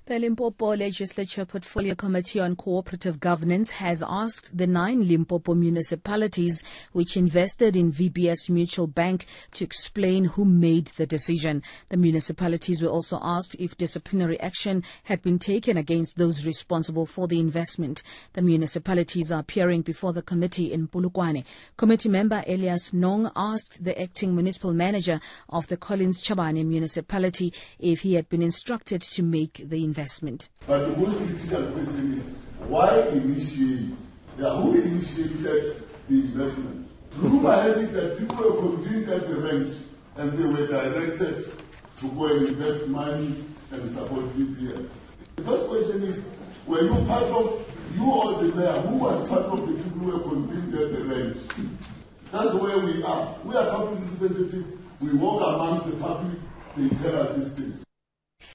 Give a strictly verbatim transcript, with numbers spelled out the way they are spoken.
The Limpopo Legislature Portfolio Committee on Cooperative Governance has asked the nine Limpopo municipalities which invested in V B S Mutual Bank to explain who made the decision. The municipalities were also asked if disciplinary action had been taken against those responsible for the investment. The municipalities are appearing before the committee in Polokwane. Committee member Elias Nong asked the acting municipal manager of the Collins Chabane municipality if he had been instructed to make the investment. Investment. But the most critical question is, why initiate? Yeah, who initiated the investment? Rumor has it that people were convinced at the ranch and they were directed to go and invest money and support V B S. The first question is, were you part of, you or the mayor, who was part of the people who were convinced at the ranch? That's where we are. We are public representatives. We walk amongst the public, they tell us these things.